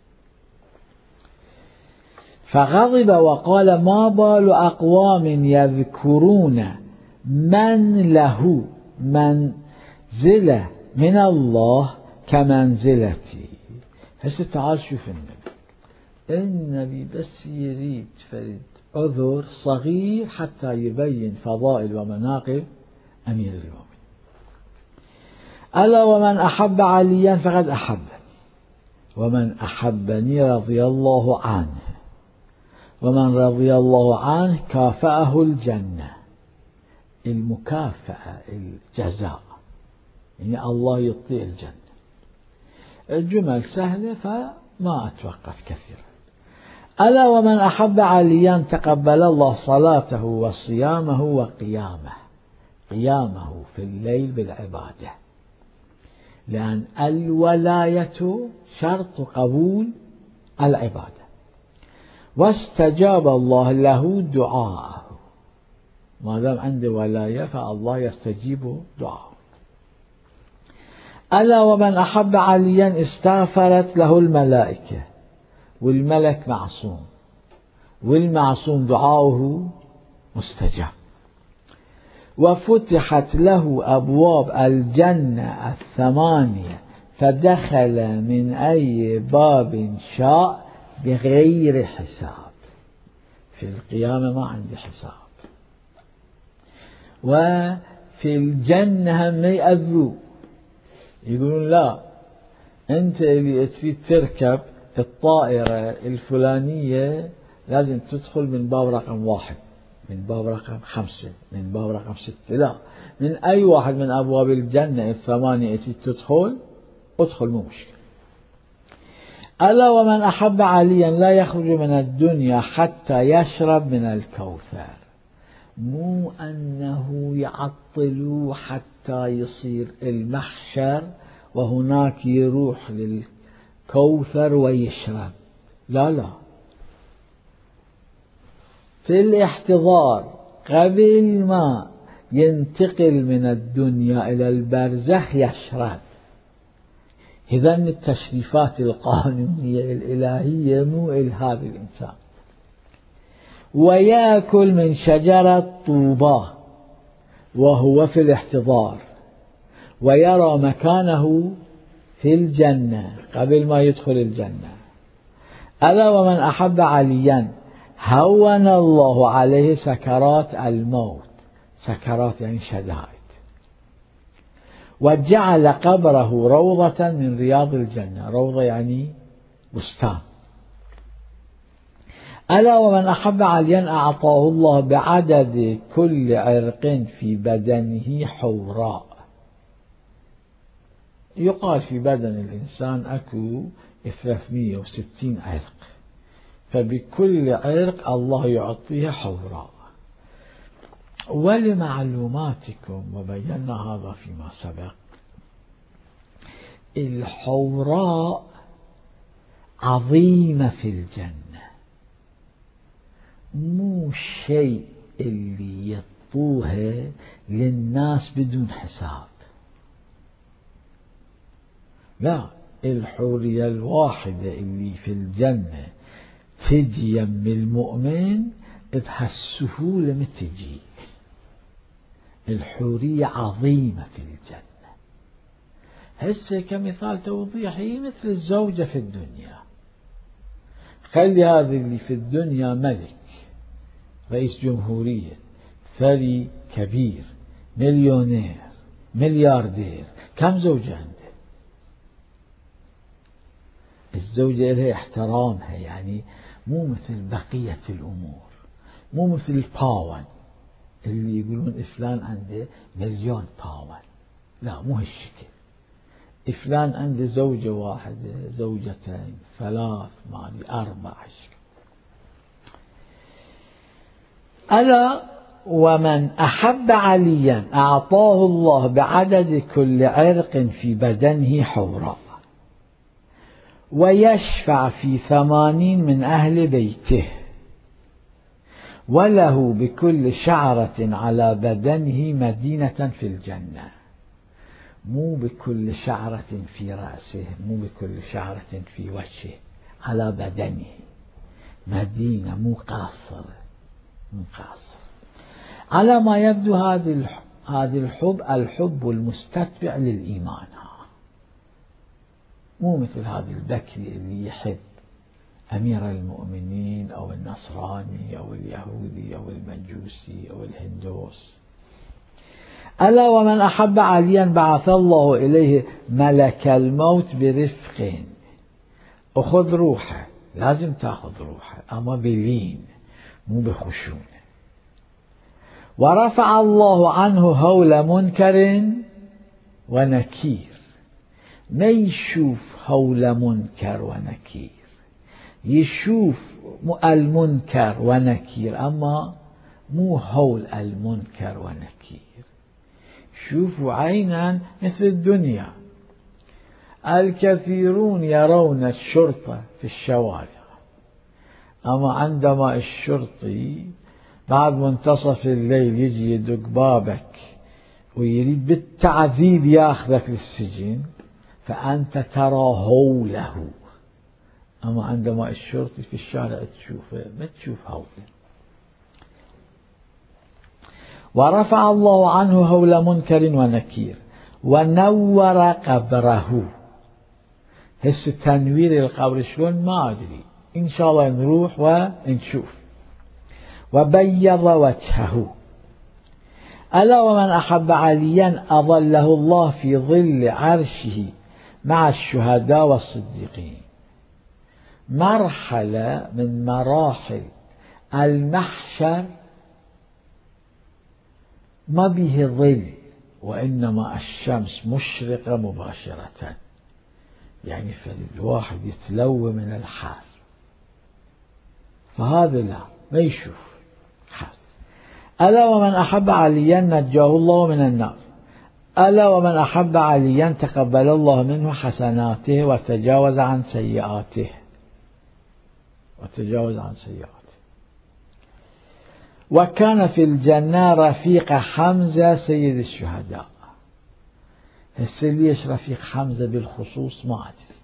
فغضب وقال ما بال أقوام يذكرون من له منزلة من الله كمنزلتي. هسه تعال شوف النبي بس يريد فرد عذر صغير حتى يبين فضائل ومناقب أمير المؤمنين. ألا ومن أحب عليا فقد أحبني، ومن أحبني رضي الله عنه، ومن رضي الله عنه كافأه الجنة. المكافأة الجزاء يعني الله يعطيه الجنة. الجمل سهلة فما أتوقف كثيرا. ألا ومن أحب عليا تقبل الله صلاته وصيامه وقيامه، قيامه في الليل بالعبادة، لأن الولاية شرط قبول العبادة، واستجاب الله له دعاءه، ما دام عنده ولاية فالله يستجيب دعاءه. ألا ومن أحب عليا استغفرت له الملائكة، والملك معصوم، والمعصوم دعاؤه مستجاب. وفتحت له أبواب الجنة 8 فدخل من أي باب شاء بغير حساب. في القيامة ما عندي حساب. وفي الجنة هم يأذوا، يقولون لا، أنت اللي تريد تركب الطائرة الفلانية لازم تدخل من باب رقم 1، من باب رقم 5، من باب رقم 6، لا، من أي واحد من أبواب الجنة 8 تدخل، ادخل مو مشكلة. ألا ومن أحب عليا لا يخرج من الدنيا حتى يشرب من الكوثر. مو أنه يعطلوا حتى يصير المحشر وهناك يروح للكوثر ويشرب، لا لا، في الاحتضار قبل ما ينتقل من الدنيا إلى البرزخ يشرب. إذا التشريفات القانونية الإلهية مو إلهاب الإنسان. ويأكل من شجرة طوبى وهو في الاحتضار، ويرى مكانه في الجنة قبل ما يدخل الجنة. ألا ومن أحب عليا هون الله عليه سكرات الموت، سكرات يعني شدائد، وجعل قبره روضة من رياض الجنة، روضة يعني بستان. ألا ومن أحب عليا أعطاه الله بعدد كل عرق في بدنه حوراء. يقال في بدن الإنسان أكو 360 عرق، فبكل عرق الله يعطيه حوراء. ولمعلوماتكم، وبينا هذا فيما سبق، الحوراء عظيمة في الجنة، مو شيء اللي يطوها للناس بدون حساب، لا، الحورية الواحدة اللي في الجنة تجي يم المؤمن بهالسهولة ما تجي. الحورية عظيمة في الجنة. هسه كمثال توضيحي مثل الزوجة في الدنيا، خلي هذا اللي في الدنيا ملك، رئيس جمهورية، ثري كبير، مليونير، ملياردير، كم زوجة عنده؟ الزوجة لها احترامها، يعني مو مثل بقية الأمور، مو مثل الباون اللي يقولون فلان عنده 1,000,000 باون، لا، مو هالشكل. فلان عنده زوجة واحدة، زوجتين، 3، 4 شكل. ألا ومن أحب عليا أعطاه الله بعدد كل عرق في بدنه حوراء، ويشفع في 80 من أهل بيته، وله بكل شعرة على بدنه مدينة في الجنة. مو بكل شعرة في رأسه، مو بكل شعرة في وجهه، على بدنه مدينة، مو قاصرة، مو قاصرة. على ما يبدو هذا الحب المستتبع للإيمان، مو مثل هذا البكري اللي يحب أمير المؤمنين أو النصراني أو اليهودي أو المجوسي أو الهندوس. ألا ومن أحب عليا بعث الله إليه ملك الموت برفق، أخذ روحه، لازم تأخذ روحه، أما بلين مو بخشونة. ورفع الله عنه هول منكر ونكير، ما يشوف هول منكر ونكير، يشوف المنكر ونكير، أما مو هول المنكر ونكير. شوفوا عينا مثل الدنيا، الكثيرون يرون الشرطة في الشوارع، أما عندما الشرطي بعد منتصف الليل يجي يدق بابك ويريد بالتعذيب ياخذك للسجن، فأنت ترى هوله، أما عندما الشرطي في الشارع تشوفه ما تشوف هوله. ورفع الله عنه هول منكر ونكير ونور قبره. هسه تنوير القبر شلون ما أدري، إن شاء الله نروح ونشوف. وبيض وجهه. ألا ومن أحب عليا أظله الله في ظل عرشه مع الشهداء والصديقين. مرحلة من مراحل المحشر ما به ظل، وإنما الشمس مشرقة مباشرة، يعني فالواحد يتلوى من الحر، فهذا لا ما يشوف حر. ألا ومن أحب عليا نجاه الله من النار. ألا ومن أحب عليا تقبل الله منه حسناته وتجاوز عن سيئاته. وكان في الجنة رفيق حمزة سيد الشهداء. هسه ليش رفيق حمزة بالخصوص ما أدري.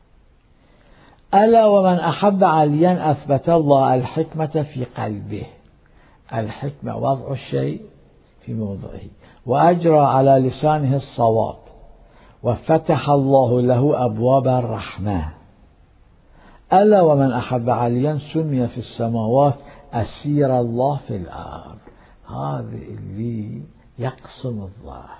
ألا ومن أحب عليا أثبت الله الحكمة في قلبه. الحكمة وضع الشيء في موضعه، وأجرى على لسانه الصواب، وفتح الله له أبواب الرحمة. ألا ومن أحب عليا سمي في السماوات أسير الله في الأرض. هذا اللي يقسم الظاهر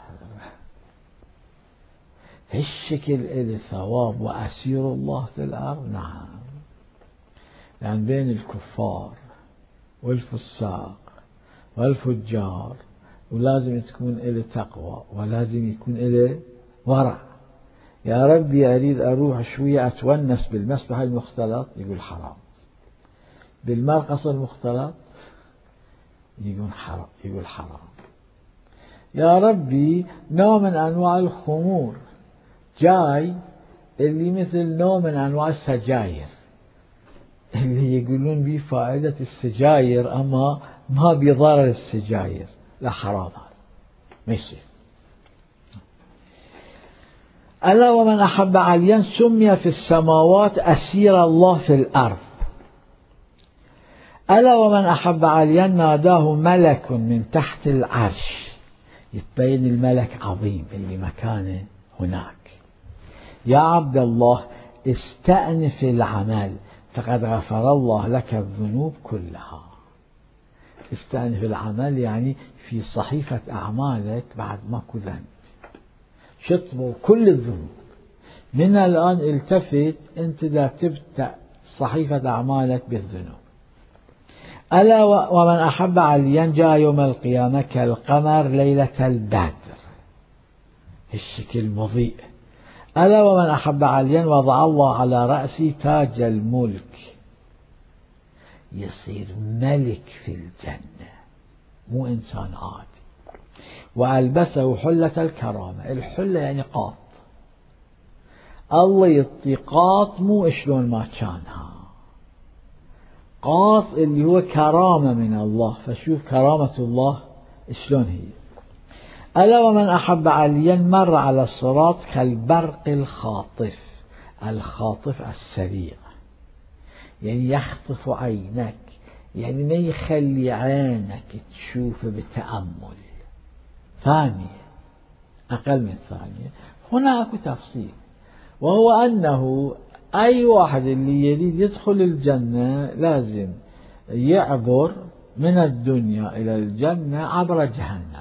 هالشكل إلى ثواب وأسير الله في الأرض. نعم، يعني بين الكفار والفساق والفجار، ولازم تكون إلى تقوى ولازم يكون إلى ورع. يا ربي أريد أروح شوية أتونس بالمسبح المختلط، يقول حرام. بالمرقص المختلط يقول حرام. يا ربي نوع من أنواع الخمور جاي اللي مثل نوع من أنواع السجاير اللي يقولون به فائدة السجاير أما ما بضرر السجاير، لا حرام ما يصير. ألا ومن أحب عليا سمي في السماوات أسير الله في الأرض. ألا ومن أحب عليا ناداه ملك من تحت العرش. يتبين الملك عظيم اللي مكانه هناك. يا عبد الله استأنف العمل فقد غفر الله لك الذنوب كلها. استأنف العمل يعني في صحيفة أعمالك بعد ماكو ذنب شطبوا كل الذنوب. من الآن التفت أنت لا تبدأ صحيفة أعمالك بالذنوب. ألا ومن أحب عليا جاء يوم القيامة كالقمر ليلة البدر، الشكل مضيء. ألا ومن أحب عليا وضع الله على رأسي تاج الملك، يصير ملك في الجنة مو إنسان عادي. وألبسه حلة الكرامة. الحلة يعني قاط، الله يعطي قاط مو شلون ما كانها، قاط اللي هو كرامة من الله. فشوف كرامة الله شلون هي. ألا ومن أحب عليا مر على الصراط كالبرق الخاطف. الخاطف السريع يعني يخطف عينك، يعني ما يخلي عينك تشوف بتأمل، ثانية أقل من ثانية. هنا أكو تفصيل، وهو أنه أي واحد اللي يريد يدخل الجنة لازم يعبر من الدنيا إلى الجنة عبر جهنم.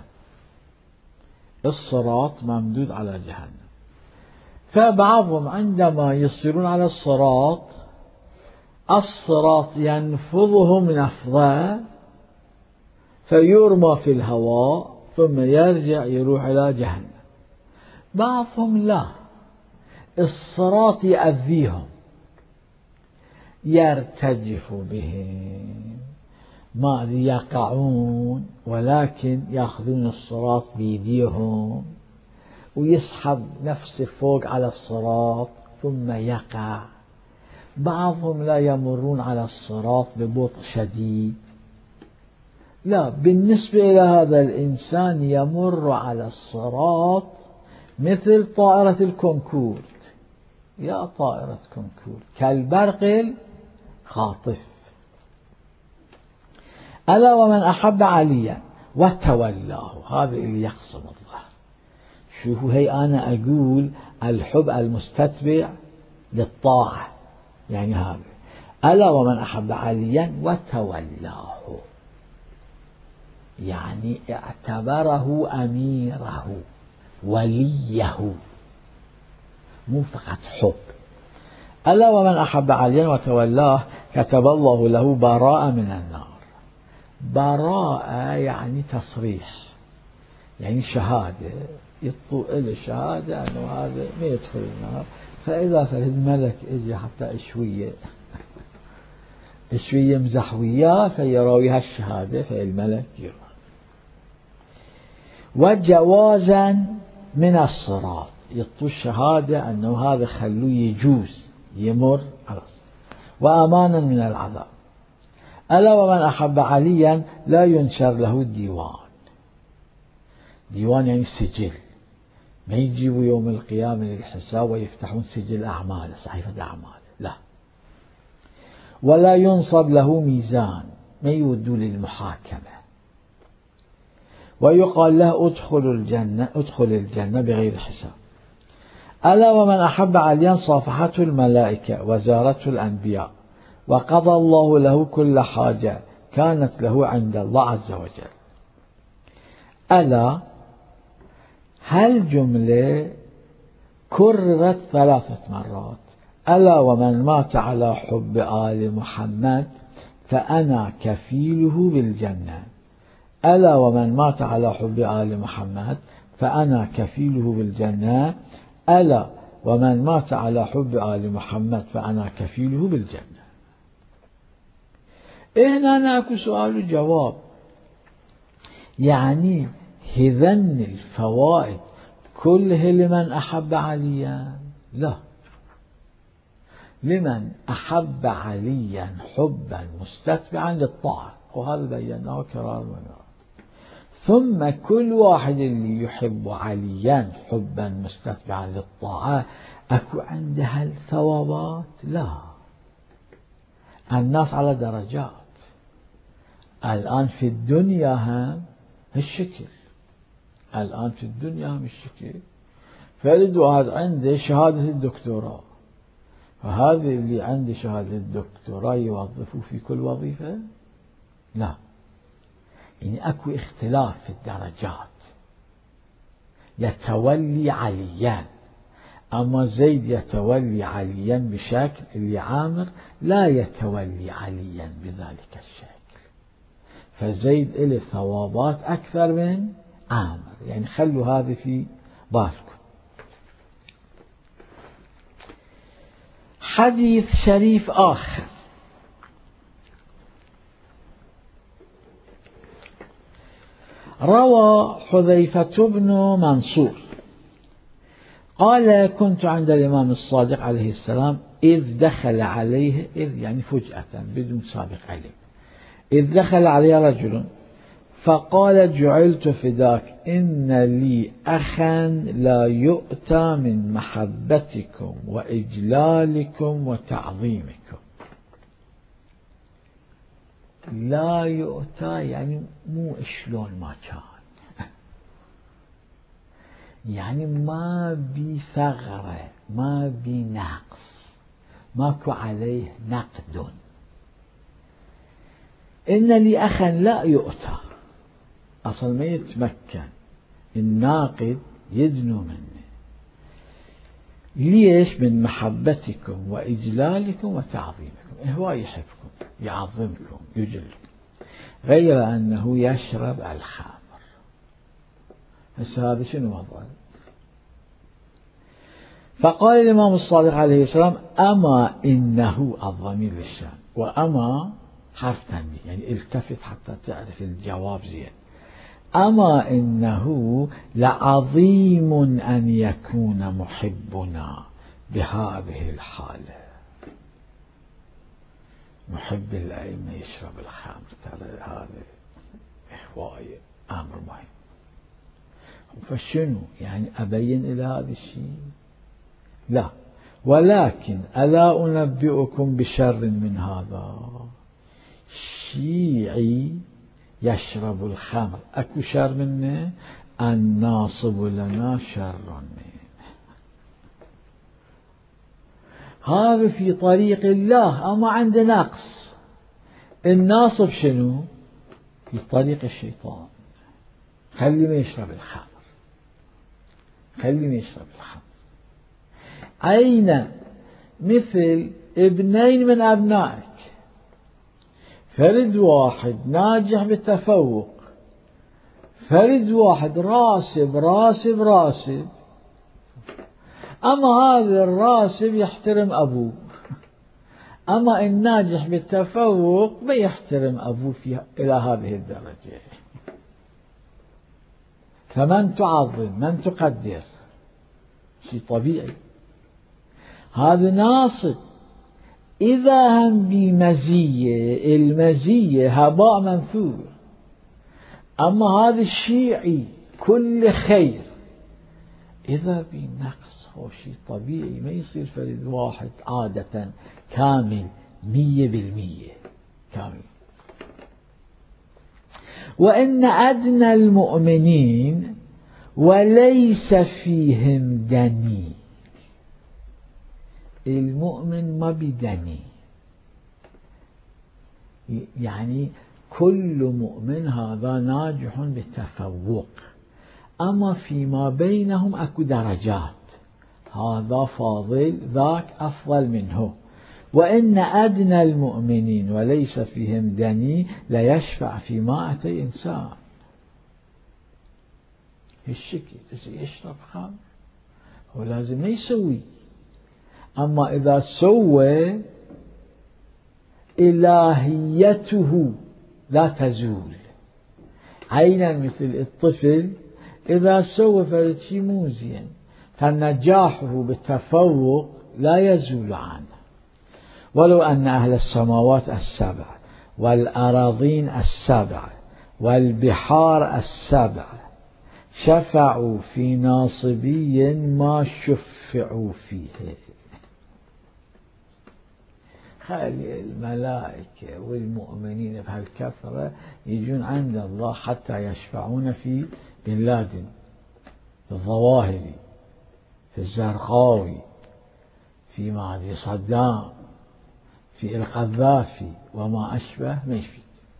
الصراط ممدود على جهنم. فبعضهم عندما يصيرون على الصراط ينفضهم نفضا فيرمى في الهواء ثم يرجع يروح إلى جهنم. بعضهم لا، الصراط يأذيهم يرتجف بهم، ما يقعون، ولكن يأخذون الصراط بيديهم ويسحب نفسه فوق على الصراط ثم يقع. بعضهم لا يمرون على الصراط ببطء شديد، لا، بالنسبة إلى هذا الإنسان يمر على الصراط مثل طائرة الكونكورد، يا طائرة كونكورد كالبرق الخاطف. ألا ومن أحب عليا وتولاه، هذا اللي يقسم الظهر. شوفوا، هي أنا أقول الحب المستتبع للطاعة، يعني هذا. ألا ومن أحب عليا وتولاه، يعني اعتبره أميره وليه، مو فقط حب. ألا ومن أحب عليا وتولاه كتب الله له براءة من النار. براءة يعني تصريح، يعني شهادة، يطلع له شهادة أنه هذا ما يدخل النار. فإذا فهد ملك إجي حتى شوية مزح وياه فيراوي هالشهادة، فالملك يروح. وجوازا من الصراط، يطلع الشهادة أنه هذا خلوه يجوز يمر على الصراط. وأمانا من العذاب. ألا ومن أحب عليا لا ينشر له ديوان. ديوان يعني سجل، ما يجيبوا يوم القيامة للحساب ويفتحون سجل أعماله، صحيفة أعماله، لا. ولا ينصب له ميزان، ما يودوا للمحاكمة. ويقال له ادخل الجنة بغير حساب. ألا ومن أحب عليا صافحته الملائكة وزارته الأنبياء وقضى الله له كل حاجة كانت له عند الله عز وجل. ألا هالجملة كررت 3 مرات. ألا ومن مات على حب آل محمد فأنا كفيله بالجنة. ألا ومن مات على حب آل محمد فأنا كفيله بالجنة. ألا ومن مات على حب آل محمد فأنا كفيله بالجنة. هنا ناكو سؤال وجواب، يعني هذن الفوائد كلها لمن أحب عليا؟ لا، لمن أحب عليا حبا مستتبعا للطاعة، وهذا بيناه كرار ومرار. ثم كل واحد اللي يحب عليا حبا مستتبعا للطاعة أكو عندها الثوابات؟ لا، الناس على درجات. الآن في الدنيا هم هالشكل، الآن في الدنيا هم الشكل. فرد واحد عنده شهادة الدكتوراه، فهذا اللي عنده شهادة الدكتوراه يوظفوه في كل وظيفة؟ لا، يعني أكو اختلاف في الدرجات. يتولي عليا، أما زيد يتولي عليا بشكل، اللي عامر لا يتولي عليا بذلك الشكل. فزيد له ثوابات أكثر من عامر، يعني خلوا هذا في بالكم. حديث شريف آخر. روى حذيفة بن منصور قال: كنت عند الإمام الصادق عليه السلام إذ دخل عليه، إذ يعني فجأة بدون سابق علم، إذ دخل عليه رجل فقال: جعلت فداك إن لي أخا لا يؤتى من محبتكم وإجلالكم وتعظيمكم. لا يؤتى يعني مو شلون ما كان، يعني ما بي ثغرة، ما بي نقص، ماكو عليه نقد. إن لي أخا لا يؤتى، أصلا ما يتمكن الناقد يدنو منه. ليش؟ من محبتكم وإجلالكم وتعظيمكم، هو يحبكم يعظمكم يجلكم، غير أنه يشرب الخمر. هسه هذا شنو وضعه؟ فقال الإمام الصادق عليه السلام: أما إنه، الضمير للشأن، وأما حرف تنبيه يعني التفت حتى تعرف الجواب زين. أما إنه لعظيم أن يكون محبنا بهذه الحالة. محب الأئمة يشرب الخمر، ترى هذا هواية أمر مهم. فشنو يعني أبين إلى هذا الشيء؟ لا، ولكن ألا أنبئكم بشر من هذا؟ شيعي يشرب الخمر أكو شر منه؟ الناصب لنا شر منه. هذا في طريق الله أما عنده نقص. الناصب شنو؟ في طريق الشيطان. خلي ما يشرب الخمر، خلي ما يشرب الخمر. أين مثل ابنين من أبنائك، فرد واحد ناجح بالتفوق، فرد واحد راسب راسب راسب، أما هذا الراسب يحترم أبوه، أما الناجح بالتفوق ما يحترم أبوه إلى هذه الدرجة. فمن تعظم من تقدر، شيء طبيعي. هذا ناصب إذا هم بمزية، المزية هباء منثور. أما هذا الشيعي كل خير إذا بنقص، هو شيء طبيعي. ما يصير فرد واحد عادة كامل 100% كامل. وإن أدنى المؤمنين وليس فيهم دني، المؤمن ما بدني، يعني كل مؤمن هذا ناجح بالتفوق، أما فيما بينهم أكو درجات، هذا فاضل ذاك أفضل منه. وإن أدنى المؤمنين وليس فيهم دني ليشفع في 100 إنسان. الشكل يشرب خمر هو لازم ما يسوي، أما إذا سوى إلهيته لا تزول. عينا مثل الطفل إذا سوى فرد شيء مو زين، فنجاحه بالتفوق لا يزول عنه. ولو أن أهل السماوات السبع والأراضين السبع والبحار السبع شفعوا في ناصبي ما شفعوا فيه. خلي الملائكة والمؤمنين بهالكثرة يجون عند الله حتى يشفعون في بن لادن، في الظواهري، في الزرقاوي، في معدي صدام، في القذافي وما أشبه ما يفيد.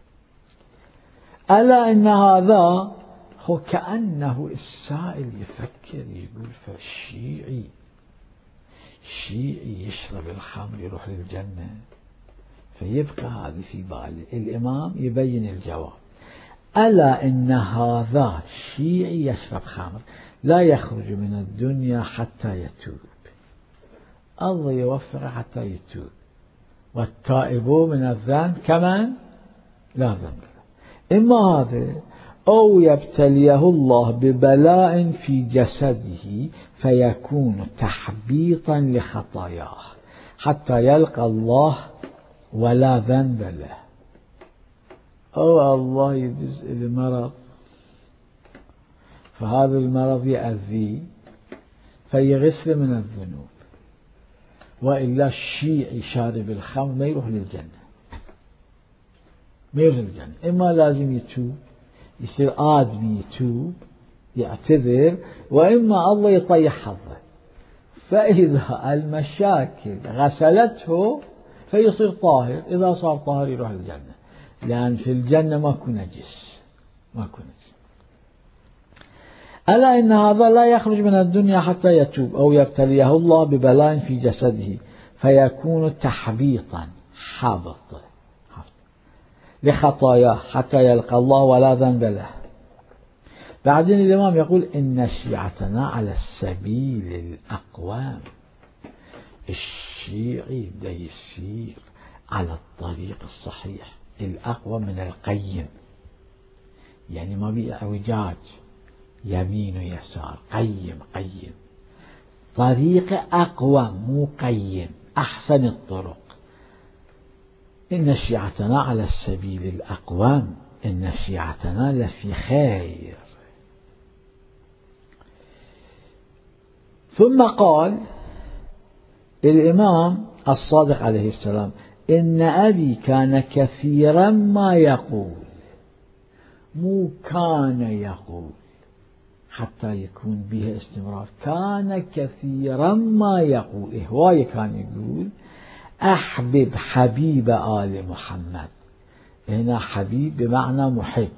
ألا إن هذا هو كأنه السائل يفكر يقول فالشيعي يشرب الخمر يروح للجنة، فيبقى هذا في باله. الإمام يبين الجواب: ألا إن هذا الشيعي يشرب خمر لا يخرج من الدنيا حتى يتوب. الله يوفقه حتى يتوب. والتائب من الذنب كمن لا ذنب له. إما هذا أو يبتليه الله ببلاء في جسده فيكون تحبيطا لخطاياه حتى يلقى الله ولا ذنب له، أو الله يدز المرض، فهذا المرض يأذيه فيغسل من الذنوب. وإلا الشيعي شارب الخمر ما يروح للجنة، ما يروح للجنة. إما لازم يتوب، يصير آدمي يتوب يعتذر، وإما الله يطيح حظه. فإذا المشاكل غسلته فيصير طاهر، إذا صار طاهر يروح للجنة، لأن في الجنة ماكو نجس، ماكو نجس. ألا إن هذا لا يخرج من الدنيا حتى يتوب أو يبتليه الله ببلاء في جسده فيكون تحبيطا حابط لخطاياه حتى يلقى الله ولا ذنب له. بعدين الإمام يقول: إن شيعتنا على السبيل الأقوام. الشيعي بده يسير على الطريق الصحيح، الأقوى من القيم، يعني ما بيه اعوجاج يمين ويسار، قيم قيم، طريق أقوى مو قيم، أحسن الطرق. إن شيعتنا على السبيل الأقوام، إن شيعتنا لفي خير. ثم قال الإمام الصادق عليه السلام: إن أبي كان كثيرا ما يقول، مو كان يقول حتى يكون به استمرار، كان كثيرا ما يقول، هواية كان يقول: أحبب حبيب آل محمد. هنا حبيب بمعنى محب،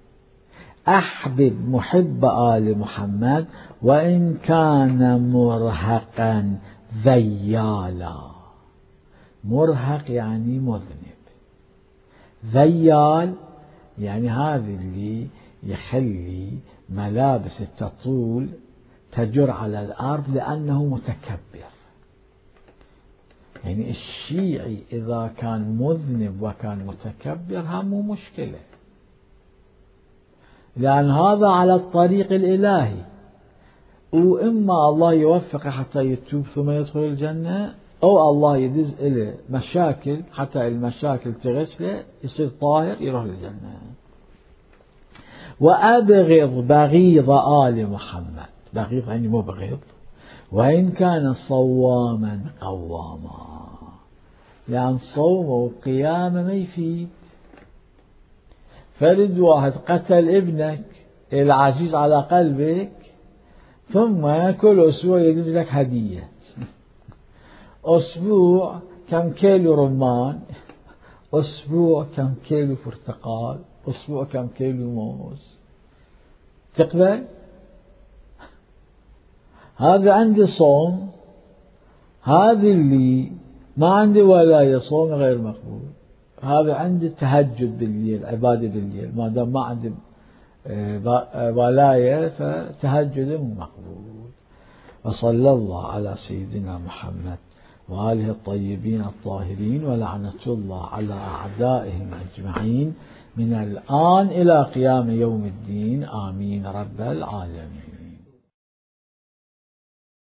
أحبب محب آل محمد وإن كان مرهقا ذيالا. مرهق يعني مذنب، ذيال يعني هذا اللي يخلي ملابس التطول تجر على الأرض لأنه متكبر. يعني الشيعي إذا كان مذنب وكان متكبر هم مو مشكلة، لأن هذا على الطريق الإلهي، وإما الله يوفقه حتى يتوب ثم يدخل الجنة، أو الله يدز إليه مشاكل حتى المشاكل تغسله يصير طاهر يروح للجنة. وأبغض بغيض آل محمد، بغيض يعني مبغض، وإن كان صواما قواما، لأن صوم وقيام ما يفيد. فرد واحد قتل ابنك العزيز على قلبك، ثم كل أسبوع يجوز لك هدية، أسبوع كم كيلو رمان، أسبوع كم كيلو برتقال، أسبوع كم كيلو موز، تقبل؟ هذا عندي صوم، هذا اللي ما عندي ولاية صوم غير مقبول. هذا عندي تهجد بالليل، عبادة بالليل، ما دام ما عندي ولاية فتهجد مو مقبول. وصلى الله على سيدنا محمد وآله الطيبين الطاهرين، ولعنة الله على أعدائهم أجمعين من الآن إلى قيام يوم الدين، آمين رب العالمين.